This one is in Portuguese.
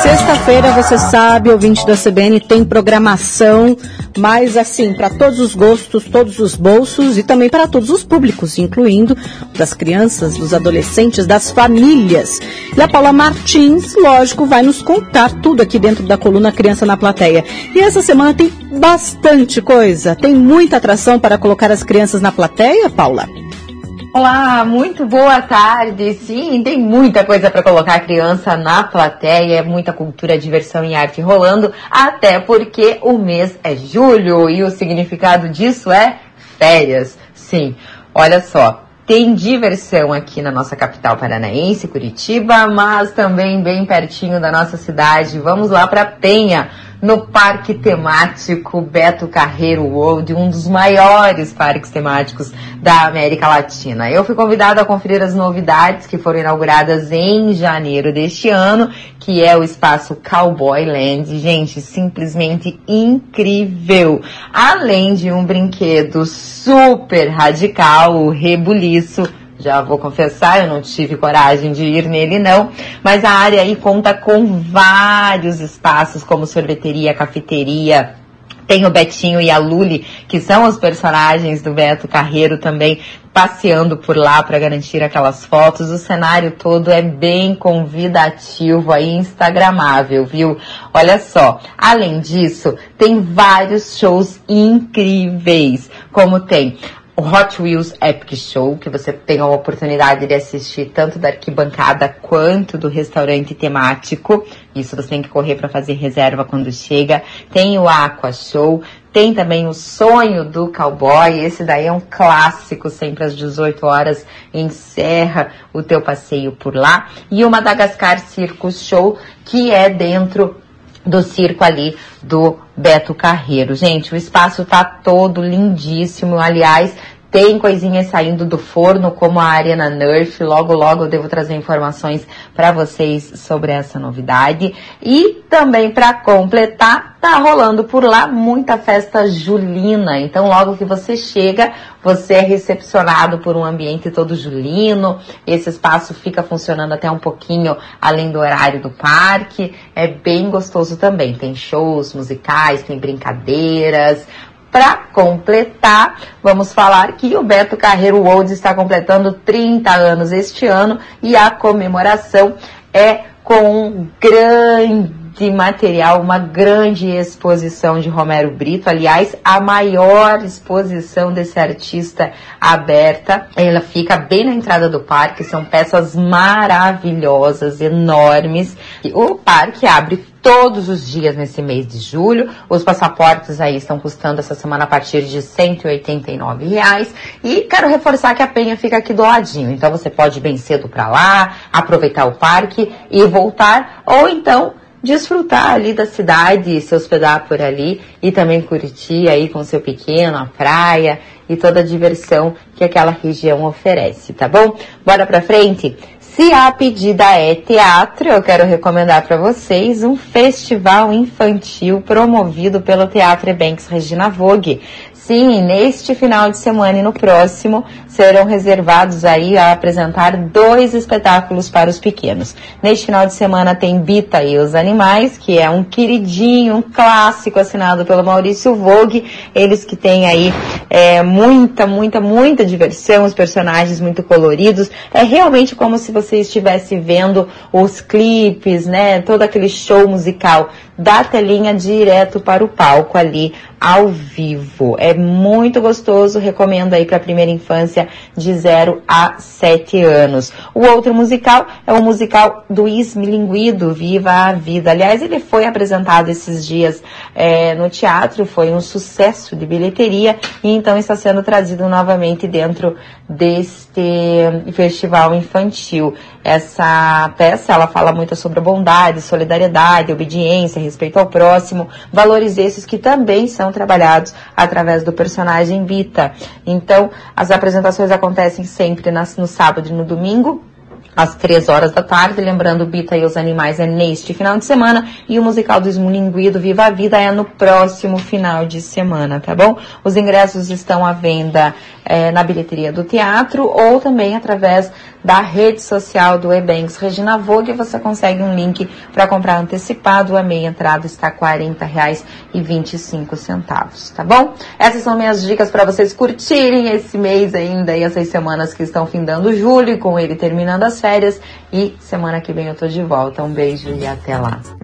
Sexta-feira, você sabe, ouvinte da CBN, tem programação, mas assim, para todos os gostos, todos os bolsos e também para todos os públicos, incluindo das crianças, dos adolescentes, das famílias. E a Paula Martins, lógico, vai nos contar tudo aqui dentro da coluna Criança na Plateia. E essa semana tem bastante coisa, tem muita atração para colocar as crianças na plateia, Paula? Olá, muito boa tarde. Sim, tem muita coisa para colocar a criança na plateia, muita cultura, diversão e arte rolando, até porque o mês é julho e o significado disso é férias. Sim, olha só, tem diversão aqui na nossa capital paranaense, Curitiba, mas também bem pertinho da nossa cidade. Vamos lá para Penha, no Parque Temático Beto Carreiro World, um dos maiores parques temáticos da América Latina. Eu fui convidada a conferir as novidades que foram inauguradas em janeiro deste ano, que é o espaço Cowboy Land. Gente, simplesmente incrível! Além de um brinquedo super radical, o Rebuliço. Já vou confessar, eu não tive coragem de ir nele não, mas a área aí conta com vários espaços como sorveteria, cafeteria. Tem o Betinho e a Luli, que são os personagens do Beto Carreiro também, passeando por lá para garantir aquelas fotos. O cenário todo é bem convidativo, aí instagramável, viu? Olha só, além disso, tem vários shows incríveis, como tem o Hot Wheels Epic Show, que você tem a oportunidade de assistir tanto da arquibancada quanto do restaurante temático. Isso você tem que correr para fazer reserva quando chega. Tem o Aqua Show, tem também o Sonho do Cowboy. Esse daí é um clássico, sempre às 18 horas encerra o teu passeio por lá. E o Madagascar Circus Show, que é dentro do circo ali do Beto Carreiro. Gente, o espaço tá todo lindíssimo. Aliás, tem coisinhas saindo do forno, como a Arena Nerf. Logo, logo eu devo trazer informações para vocês sobre essa novidade. E também, para completar, tá rolando por lá muita festa julina. Então, logo que você chega, você é recepcionado por um ambiente todo julino. Esse espaço fica funcionando até um pouquinho além do horário do parque. É bem gostoso também. Tem shows musicais, tem brincadeiras. Para completar, vamos falar que o Beto Carreiro World está completando 30 anos este ano e a comemoração é com um grande material, uma grande exposição de Romero Brito. Aliás, a maior exposição desse artista aberta. Ela fica bem na entrada do parque, são peças maravilhosas, enormes. E o parque abre todos os dias nesse mês de julho. Os passaportes aí estão custando essa semana a partir de R$ 189. E quero reforçar que a Penha fica aqui do ladinho. Então você pode ir bem cedo para lá, aproveitar o parque e voltar. Ou então desfrutar ali da cidade, se hospedar por ali e também curtir aí com seu pequeno, a praia e toda a diversão que aquela região oferece, tá bom? Bora pra frente? Se a pedida é teatro, eu quero recomendar para vocês um festival infantil promovido pelo Teatro Ebenx Regina Vogue. Sim, neste final de semana e no próximo serão reservados aí a apresentar 2 espetáculos para os pequenos. Neste final de semana tem Bita e os Animais, que é um queridinho, um clássico assinado pelo Maurício Vogue. Eles que têm aí muita diversão, os personagens muito coloridos. É realmente como se você estivesse vendo os clipes, né? Todo aquele show musical da telinha direto para o palco ali ao vivo. É muito gostoso, recomendo aí para a primeira infância de 0 a 7 anos. O outro musical é o musical do Esmilinguido, Viva a Vida. Aliás, ele foi apresentado esses dias no teatro, foi um sucesso de bilheteria e então está sendo trazido novamente dentro deste festival infantil. Essa peça, ela fala muito sobre a bondade, solidariedade, obediência, respeito ao próximo, valores esses que também são trabalhados através do personagem Bita. Então, as apresentações acontecem sempre no sábado e no domingo, às 3 horas da tarde. Lembrando, Bita e os Animais é neste final de semana e o musical do Esmulingui do Viva a Vida é no próximo final de semana, tá bom? Os ingressos estão à venda na bilheteria do teatro ou também através da rede social do Ebanks Regina Vogue. Você consegue um link para comprar antecipado. A meia entrada está R$ 40,25, tá bom? Essas são minhas dicas para vocês curtirem esse mês ainda e essas semanas que estão findando julho, com ele terminando as férias. E semana que vem eu tô de volta. Um beijo e até lá.